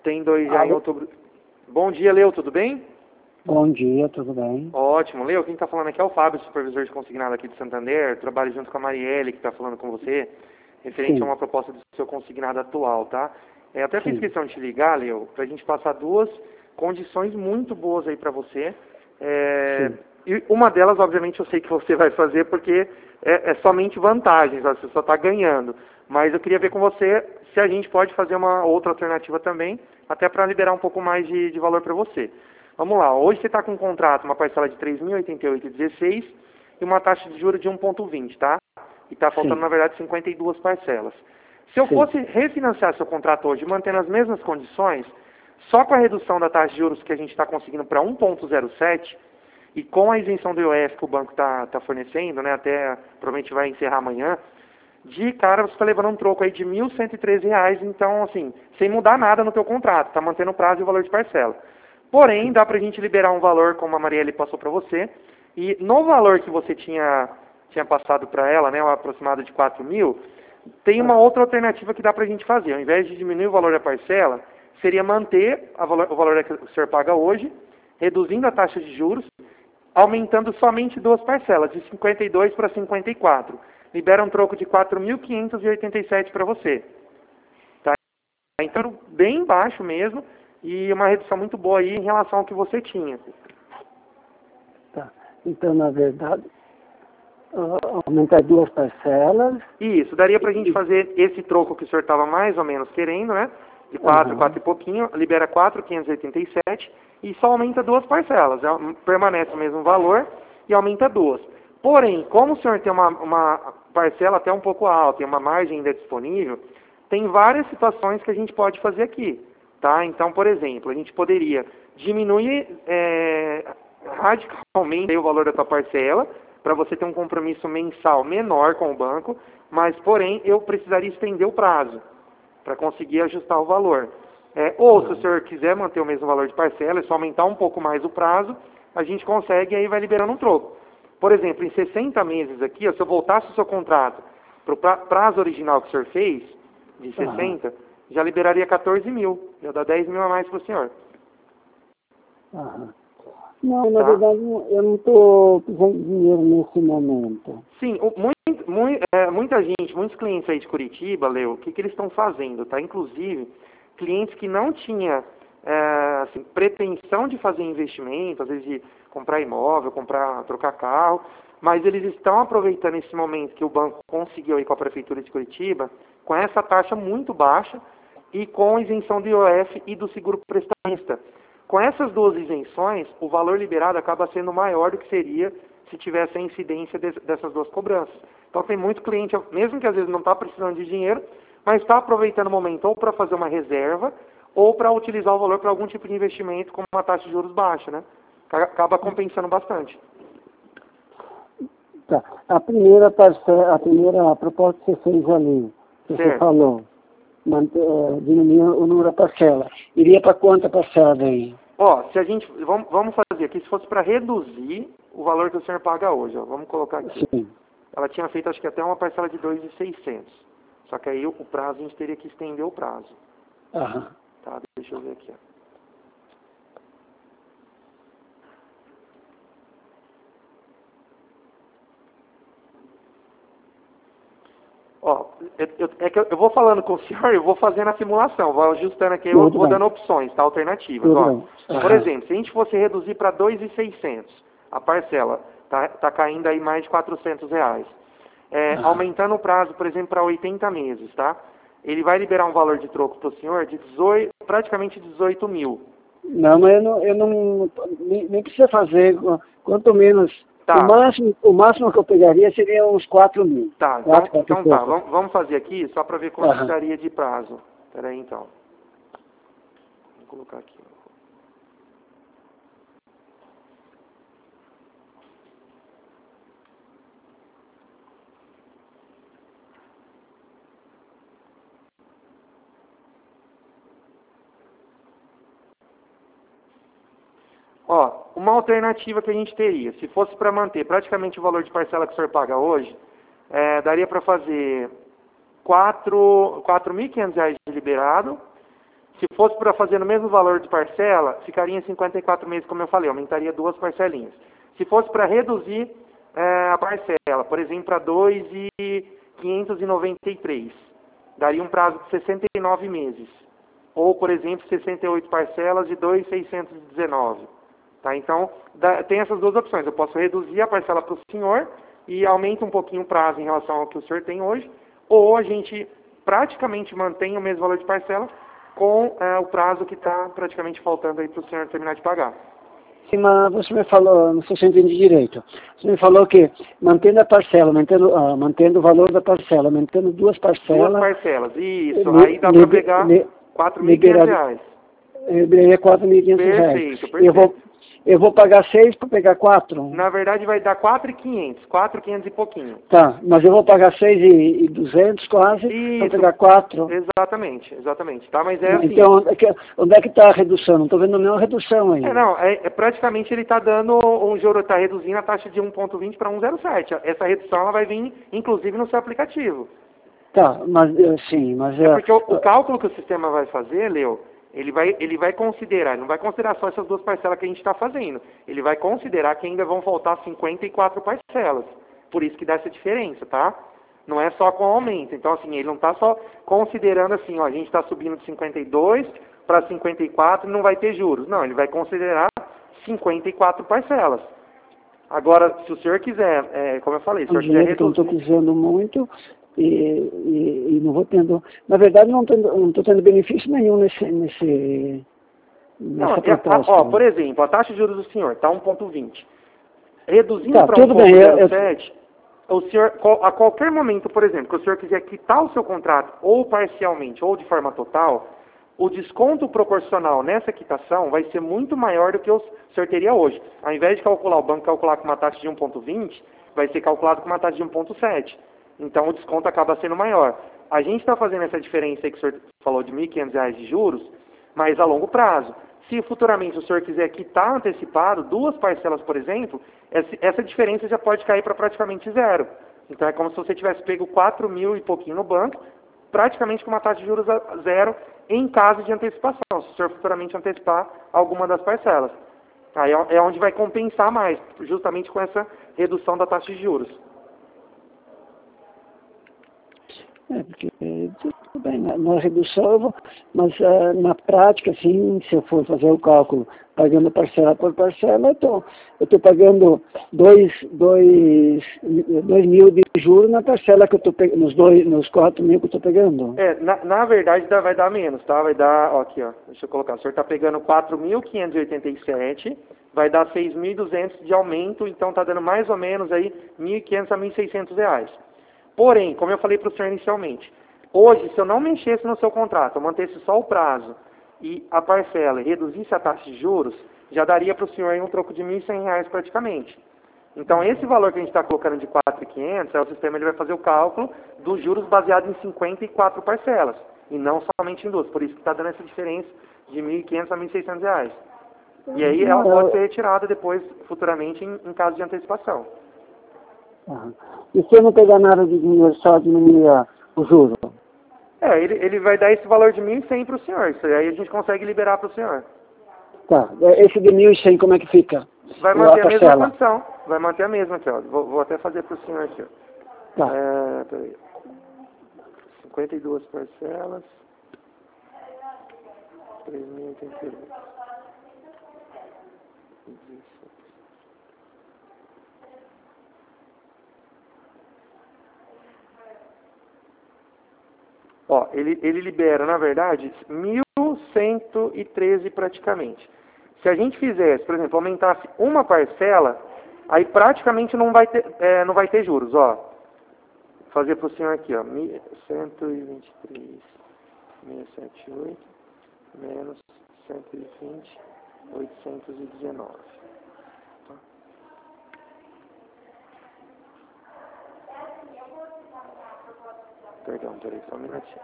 Tem 2 já em Alô? outubro. Bom dia, Leo, tudo bem? Bom dia, tudo bem? Ótimo. Leo, quem está falando aqui é o Fábio, supervisor de consignado aqui de Santander. Trabalho junto com a Marielle, que está falando com você, referente a Sim, uma proposta do seu consignado atual, tá? Até fiz sim. questão de te ligar, Leo, para a gente passar 2 condições muito boas aí para você. Sim. E uma delas, obviamente, eu sei que você vai fazer, porque é somente vantagens, você só está ganhando. Mas eu queria ver com você se a gente pode fazer uma outra alternativa também, até para liberar um pouco mais de valor para você. Vamos lá, hoje você está com um contrato, uma parcela de R$ 3.088,16 e uma taxa de juros de 1,20, tá? E está faltando, Sim, na verdade, 52 parcelas. Se eu sim. fosse refinanciar seu contrato hoje, mantendo as mesmas condições, só com a redução da taxa de juros que a gente está conseguindo para 1,07 e com a isenção do IOF que o banco está fornecendo, né, até provavelmente vai encerrar amanhã, de cara você está levando um troco aí de R$ 1.113, então, assim, sem mudar nada no teu contrato, está mantendo o prazo e o valor de parcela. Porém, dá para a gente liberar um valor, como a Marielle passou para você, e no valor que você tinha passado para ela, né, uma aproximado de 4.000, tem uma Aham. outra alternativa que dá para a gente fazer. Ao invés de diminuir o valor da parcela, seria manter o valor que o senhor paga hoje, reduzindo a taxa de juros, aumentando somente 2 parcelas, de 52 para 54. Libera um troco de 4.587 para você. Tá? Então, bem baixo mesmo, e uma redução muito boa aí em relação ao que você tinha. Tá. Então, na verdade, aumentar 2 parcelas. Isso, daria pra gente E, fazer esse troco que o senhor estava mais ou menos querendo, né? De 4, aham. 4 e pouquinho, libera 4.587 e só aumenta 2 parcelas. Permanece o mesmo valor e aumenta 2. Porém, como o senhor tem uma parcela até um pouco alta e uma margem ainda disponível, tem várias situações que a gente pode fazer aqui, tá? Então, por exemplo, a gente poderia diminuir radicalmente aí o valor da tua parcela, para você ter um compromisso mensal menor com o banco, mas, porém, eu precisaria estender o prazo para conseguir ajustar o valor. Ou, se o Aham. senhor quiser manter o mesmo valor de parcela, é só aumentar um pouco mais o prazo, a gente consegue e aí vai liberando um troco. Por exemplo, em 60 meses aqui, ó, se eu voltasse o seu contrato para o prazo original que o senhor fez, de Aham. 60, já liberaria 14.000, já dá 10.000 a mais para o senhor, Aham. Não, na tá? verdade, eu não estou precisando de dinheiro nesse momento. Sim, muita gente, muitos clientes aí de Curitiba, Leo, o que eles estão fazendo, tá? Inclusive, clientes que não tinham assim, pretensão de fazer investimento, às vezes de comprar imóvel, trocar carro, mas eles estão aproveitando esse momento que o banco conseguiu aí com a Prefeitura de Curitiba, com essa taxa muito baixa e com isenção do IOF e do seguro prestamista. Com essas 2 isenções, o valor liberado acaba sendo maior do que seria se tivesse a incidência dessas 2 cobranças. Então tem muito cliente, mesmo que às vezes não está precisando de dinheiro, mas está aproveitando o momento ou para fazer uma reserva ou para utilizar o valor para algum tipo de investimento com uma taxa de juros baixa, né? Acaba compensando bastante. Tá. A primeira parcela, a primeira proposta que você fez ali, que você Certo. falou, diminuir o número da parcela. Iria para quanta parcela daí? Ó, se a gente, vamos fazer aqui, se fosse para reduzir o valor que o senhor paga hoje, ó, vamos colocar aqui. Sim. Ela tinha feito acho que até uma parcela de 2.600. Só que aí o prazo, a gente teria que estender o prazo. Aham. Tá, deixa eu ver aqui, ó. Eu vou falando com o senhor, eu vou fazendo a simulação, vou ajustando aqui, eu Tudo vou dando bem. opções, tá, alternativas, Tudo ó. bem. Por Aham. exemplo, se a gente fosse reduzir para 2.600, a parcela, tá caindo aí mais de R$ 400. Aham. Aumentando o prazo, por exemplo, para 80 meses, tá? Ele vai liberar um valor de troco para o senhor de 18, praticamente 18.000. Não, mas eu não nem precisa fazer, quanto menos, Tá, o máximo que eu pegaria seria uns 4.000. tá, 4 e então tá, pouco. vamos fazer aqui só para ver quanto que Aham. daria de prazo. Espera aí então. Vou colocar aqui. Ó, uma alternativa que a gente teria, se fosse para manter praticamente o valor de parcela que o senhor paga hoje, daria para fazer R$ 4.500 de liberado, Se fosse para fazer no mesmo valor de parcela, ficaria em 54 meses, como eu falei, aumentaria 2 parcelinhas. Se fosse para reduzir a parcela, por exemplo, para 2.593, daria um prazo de 69 meses. Ou, por exemplo, 68 parcelas de 2.619. Tá? Então, tem essas duas opções. Eu posso reduzir a parcela para o senhor e aumenta um pouquinho o prazo em relação ao que o senhor tem hoje, ou a gente praticamente mantém o mesmo valor de parcela com o prazo que está praticamente faltando aí para o senhor terminar de pagar. Sim, mas você me falou, não sei se eu entendi direito, você me falou que mantendo a parcela, mantendo o valor da parcela, mantendo duas parcelas... Duas parcelas, isso. Aí dá para pegar R$ 4.500. Eu liberaria R$ 4.500. Perfeito, perfeito. Eu vou pagar 6 para pegar 4? Na verdade vai dar 4.500, 4.500 e pouquinho. Tá, mas eu vou pagar 6.200 quase para pegar 4? Exatamente, exatamente. Tá? Mas é assim. Então, onde é que está a redução? Não estou vendo nenhuma redução aí. Não, praticamente ele está dando um juro, está reduzindo a taxa de 1,20 para 1,07. Essa redução ela vai vir, inclusive, no seu aplicativo. Tá, mas sim, mas... porque o cálculo que o sistema vai fazer, Leo, ele vai considerar, não vai considerar só essas duas parcelas que a gente está fazendo. Ele vai considerar que ainda vão faltar 54 parcelas. Por isso que dá essa diferença, tá? Não é só com aumento. Então, assim, ele não está só considerando assim, ó, a gente está subindo de 52 para 54 e não vai ter juros. Não, ele vai considerar 54 parcelas. Agora, se o senhor quiser, como eu falei, se o senhor quiser reduzir... Eu não estou precisando muito... E não vou tendo, na verdade não estou tendo benefício nenhum nessa proposta. Por exemplo, a taxa de juros do senhor está 1,20. Reduzindo para 1,07, o senhor, a qualquer momento, por exemplo, que o senhor quiser quitar o seu contrato ou parcialmente ou de forma total, o desconto proporcional nessa quitação vai ser muito maior do que o senhor teria hoje. Ao invés de calcular, o banco calcular com uma taxa de 1,20, vai ser calculado com uma taxa de 1,7. Então, o desconto acaba sendo maior. A gente está fazendo essa diferença aí que o senhor falou de R$ 1.500 de juros, mas a longo prazo. Se futuramente o senhor quiser quitar antecipado, duas parcelas, por exemplo, essa diferença já pode cair para praticamente zero. Então, é como se você tivesse pego 4 mil e pouquinho no banco, praticamente com uma taxa de juros zero em caso de antecipação, se o senhor futuramente antecipar alguma das parcelas. Aí é onde vai compensar mais, justamente com essa redução da taxa de juros. Porque tudo bem, na redução eu vou, mas na prática, assim, se eu for fazer o cálculo pagando parcela por parcela, eu estou pagando 2.000 de juros na parcela que eu estou pegando, nos 4.000 que eu estou pegando. Na verdade vai dar menos, tá? Vai dar, ó, aqui, ó, deixa eu colocar, o senhor está pegando 4.587, vai dar 6.200 de aumento, então está dando mais ou menos aí 1.500 a 1.600 reais. Porém, como eu falei para o senhor inicialmente, hoje, se eu não mexesse no seu contrato, eu mantesse só o prazo e a parcela e reduzisse a taxa de juros, já daria para o senhor aí um troco de R$ 1.100 praticamente. Então, esse valor que a gente está colocando de 4.500, o sistema ele vai fazer o cálculo dos juros baseado em 54 parcelas, e não somente em duas. Por isso que está dando essa diferença de R$ 1.500 a R$ 1.600. E aí ela pode ser retirada depois, futuramente, em caso de antecipação. E se eu não pegar nada de dinheiro, só diminuir o juro? Ele vai dar esse valor de 1.100 para o senhor. Isso aí a gente consegue liberar para o senhor. Tá. Esse de 1.100 como é que fica? Vai manter a mesma condição. Vai manter a mesma aqui, ó. Vou até fazer para o senhor aqui, ó. Tá. Peraí. 52 parcelas. 3.088. Ó, ele libera, na verdade, 1.113 praticamente. Se a gente fizesse, por exemplo, aumentasse uma parcela, aí praticamente não vai ter juros, ó. Vou fazer para o senhor aqui, ó. 123.678 menos 120.819. Tá? Perdão, peraí, só um minutinho.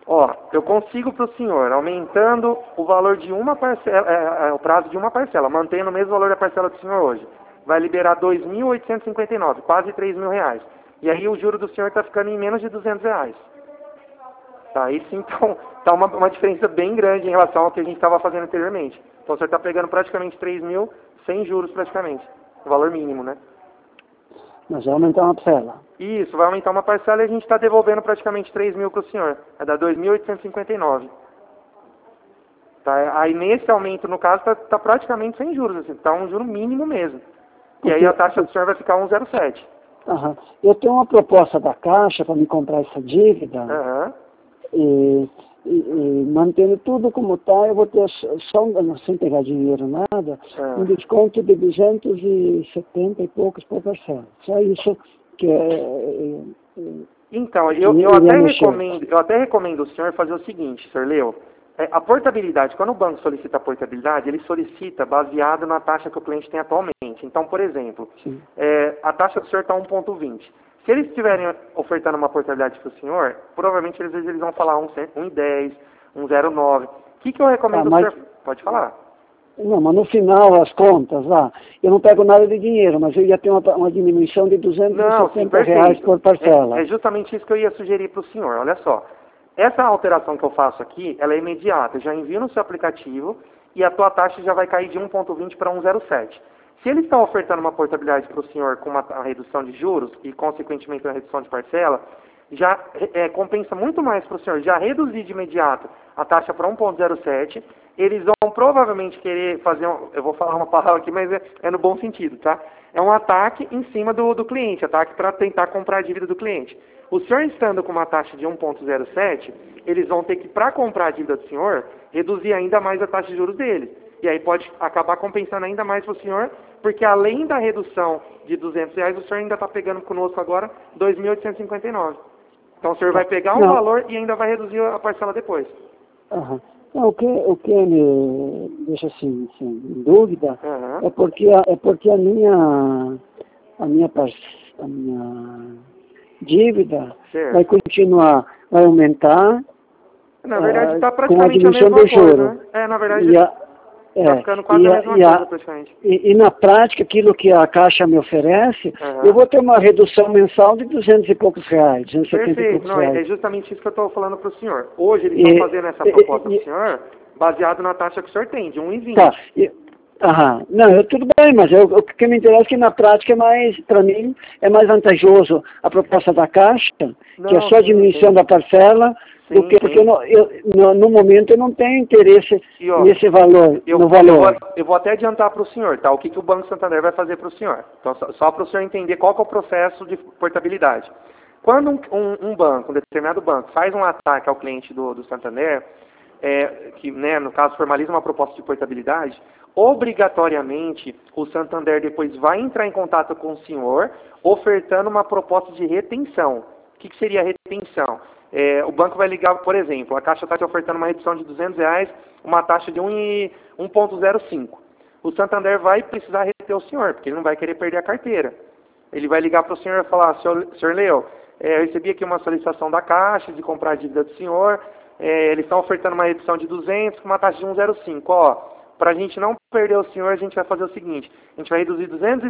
Ó, eu consigo para o senhor, aumentando o valor de uma parcela, o prazo de uma parcela, mantendo o mesmo valor da parcela do senhor hoje. Vai liberar 2.859, quase R$ 3.000. E aí o juro do senhor está ficando em menos de R$ 200. Tá, aí sim tá uma diferença bem grande em relação ao que a gente estava fazendo anteriormente. Então o senhor está pegando praticamente 3.000 sem juros praticamente. O valor mínimo, né? Mas vai aumentar uma parcela. Isso, vai aumentar uma parcela e a gente está devolvendo praticamente 3.000 para o senhor. Vai dar 2.859. Tá, aí nesse aumento, no caso, tá praticamente sem juros, assim, tá um juro mínimo mesmo. E aí a taxa do senhor vai ficar 1,07. Aham. Eu tenho uma proposta da Caixa para me comprar essa dívida. Aham. E mantendo tudo como está, eu vou ter só, sem pegar dinheiro, nada, um desconto de 270 e poucos por parcela. Só isso que Então, eu até recomendo o senhor fazer o seguinte, senhor Leo. A portabilidade, quando o banco solicita a portabilidade, ele solicita baseado na taxa que o cliente tem atualmente. Então, por exemplo, a taxa do senhor está 1,20. Se eles estiverem ofertando uma portabilidade para o senhor, provavelmente às vezes eles vão falar 1,10, 1,09. O que eu recomendo o senhor... Pode falar. Não, mas no final, as contas lá, eu não pego nada de dinheiro, mas eu ia ter uma diminuição de R$ 270 por parcela. É justamente isso que eu ia sugerir para o senhor, olha só. Essa alteração que eu faço aqui, ela é imediata. Eu já envio no seu aplicativo e a tua taxa já vai cair de 1,20 para 1,07. Se eles estão ofertando uma portabilidade para o senhor com uma redução de juros e, consequentemente, uma redução de parcela, já compensa muito mais para o senhor já reduzir de imediato a taxa para 1,07. Eles vão provavelmente querer fazer, eu vou falar uma palavra aqui, mas é no bom sentido, tá? É um ataque em cima do cliente, ataque para tentar comprar a dívida do cliente. O senhor estando com uma taxa de 1,07, eles vão ter que, para comprar a dívida do senhor, reduzir ainda mais a taxa de juros deles. E aí pode acabar compensando ainda mais para o senhor, porque além da redução de R$ 200, o senhor ainda está pegando conosco agora 2.859. Então o senhor vai pegar um valor e ainda vai reduzir a parcela depois. Uhum. Não, o que me deixa assim, em dúvida é porque a minha dívida vai continuar, vai aumentar. Na verdade está com a praticamente diminuição a mesma do coisa, juro. né? Na verdade está ficando quase a mesma coisa praticamente. E na prática, aquilo que a Caixa me oferece, eu vou ter uma redução mensal de 200 e poucos reais, 270 e poucos reais. É justamente isso que eu estou falando para o senhor. Hoje eles estão fazendo essa proposta para o senhor, baseado na taxa que o senhor tem, de 1,20. Tá. Não, tudo bem, mas o que me interessa é que na prática para mim, é mais vantajoso a proposta da Caixa, que é só a diminuição da parcela, porque no momento eu não tenho interesse nesse valor, no valor. Eu vou até adiantar para o senhor, tá? O que o Banco Santander vai fazer para o senhor. Então, só para o senhor entender qual que é o processo de portabilidade. Quando um determinado banco, faz um ataque ao cliente do Santander, que, né, no caso, formaliza uma proposta de portabilidade, obrigatoriamente o Santander depois vai entrar em contato com o senhor, ofertando uma proposta de retenção. O que seria a retenção? O banco vai ligar, por exemplo, a Caixa está te ofertando uma redução de R$ 200, uma taxa de 1,05. O Santander vai precisar reter o senhor, porque ele não vai querer perder a carteira. Ele vai ligar para o senhor e falar, senhor Leo, eu recebi aqui uma solicitação da Caixa de comprar a dívida do senhor, eles estão ofertando uma redução de 200 com uma taxa de 1,05. Para a gente não perder o senhor, a gente vai fazer o seguinte, a gente vai reduzir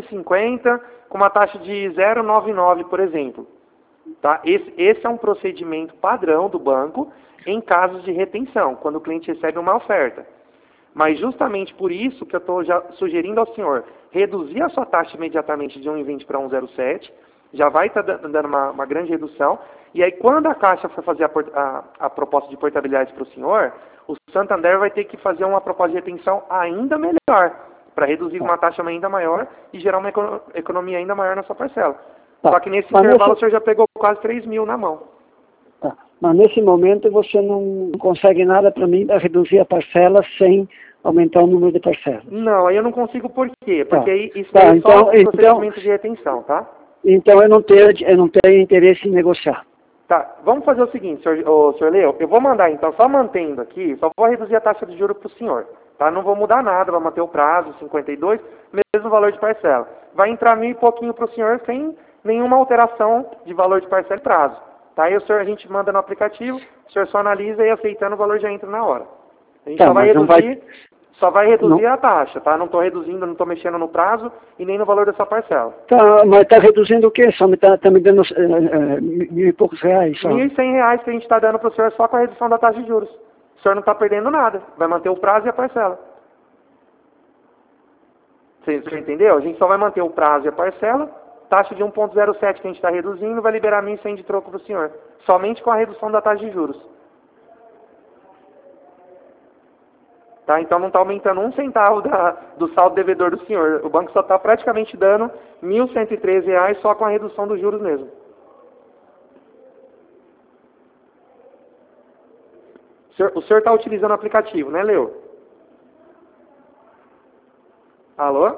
250 com uma taxa de 0,99, por exemplo. Tá? Esse é um procedimento padrão do banco em casos de retenção, quando o cliente recebe uma oferta. Mas justamente por isso que eu estou já sugerindo ao senhor reduzir a sua taxa imediatamente de 1,20 para 1,07, já vai estar dando uma grande redução, e aí quando a Caixa for fazer a proposta de portabilidade para o senhor, o Santander vai ter que fazer uma proposta de retenção ainda melhor, para reduzir uma taxa ainda maior e gerar uma economia ainda maior na sua parcela. Só que nesse intervalo o senhor já pegou quase 3.000 na mão. Tá. Mas nesse momento você não consegue nada para mim para reduzir a parcela sem aumentar o número de parcelas. Não, aí eu não consigo por quê? Porque isso é só um procedimento de retenção, tá? Então eu não tenho interesse em negociar. Tá, vamos fazer o seguinte, senhor Leo, eu vou mandar então, só mantendo aqui, só vou reduzir a taxa de juros para o senhor, tá? Não vou mudar nada, vai manter o prazo, 52, mesmo valor de parcela. Vai entrar 1.000 e pouquinho para o senhor sem nenhuma alteração de valor de parcela e prazo, Tá? Aí a gente manda no aplicativo, o senhor só analisa e aceitando o valor já entra na hora. A gente Tá, só vai mas não reduzir, não- a taxa, tá? Não estou reduzindo, não estou mexendo no prazo e nem no valor dessa parcela. Tá, mas está reduzindo o quê? Só me tá me dando mil e poucos reais só. R$ 1.100 que a gente está dando para o senhor só com a redução da taxa de juros. O senhor não está perdendo nada, vai manter o prazo e a parcela. Você entendeu? A gente só vai manter o prazo e a parcela, taxa de 1,07 que a gente está reduzindo, vai liberar 1.100 de troco para o senhor. Somente com a redução da taxa de juros. Tá? Então não está aumentando um centavo do saldo devedor do senhor. O banco só está praticamente dando R$ 1.113 só com a redução dos juros mesmo. O senhor está utilizando o aplicativo, né, Leo? Alô?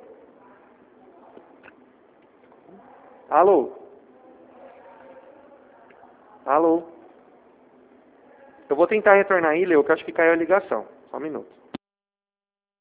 Alô? Alô? Eu vou tentar retornar aí, Leo, que eu acho que caiu a ligação. Só um minuto.